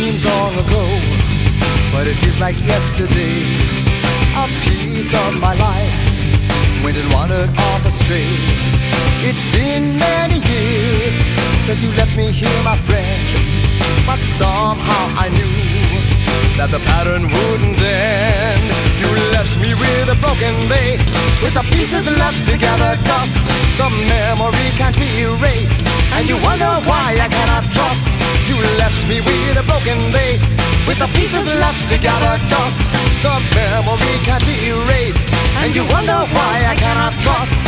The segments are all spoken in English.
seems long ago, but it feels like yesterday. A piece of my life went and wandered off astray. It's been many years since you left me here, my friend, but somehow I knew that the pattern wouldn't end. You left me with a broken vase, with the pieces left together dust. The memory can't be erased, and you wonder why I cannot trust. You left me with a broken vase, with the pieces left together dust. The memory can't be erased, and you wonder why I cannot trust.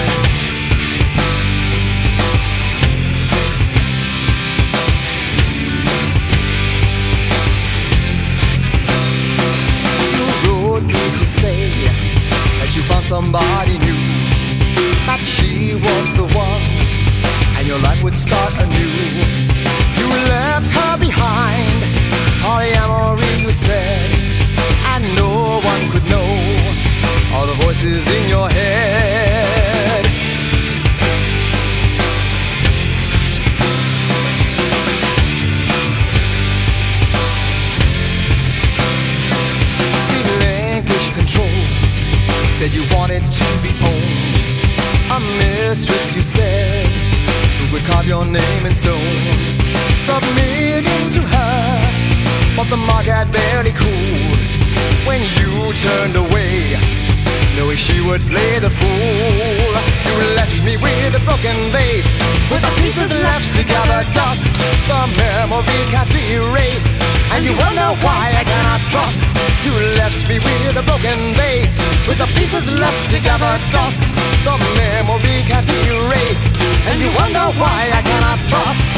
To say that you found somebody new, that she was the one, and your life would start anew. You left her behind, polyamory you said, and no one could know all the voices in your head. Said you wanted to be owned, a mistress you said, who would carve your name in stone. Submitting to her, but the mark had barely cooled when you turned away, knowing she would play the fool. You left me with a broken vase, with the pieces left together dust. The memory can't be erased, and you wonder why I cannot trust. You left me with a broken vase, with the pieces left together dust. The memory can't be erased, and you wonder why I cannot trust.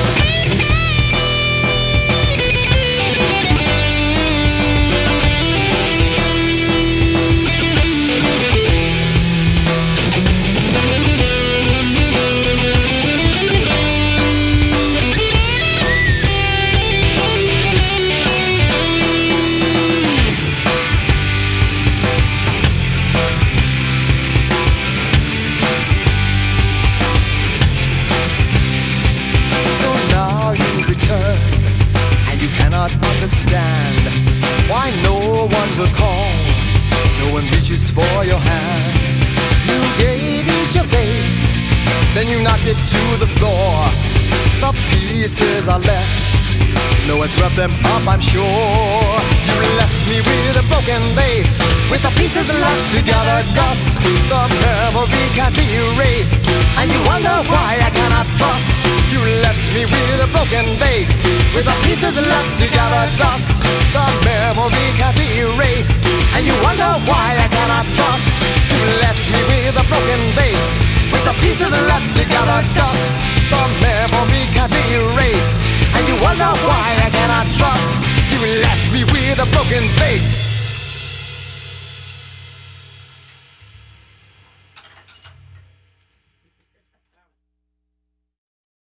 Understand why no one will call, no one reaches for your hand. You gave each a vase, then you knocked it to the floor. The pieces are left, no one swept them up, I'm sure. You left me with a broken vase, with the pieces left together dust. The memory can't be erased, and you wonder why I cannot trust. You left me with a broken vase, with the pieces left together dust. The memory can't be erased, and you wonder why I cannot trust. You left me with a broken vase, with the pieces left together dust. The memory can't be erased, and you wonder why I cannot trust. You left me with a broken vase.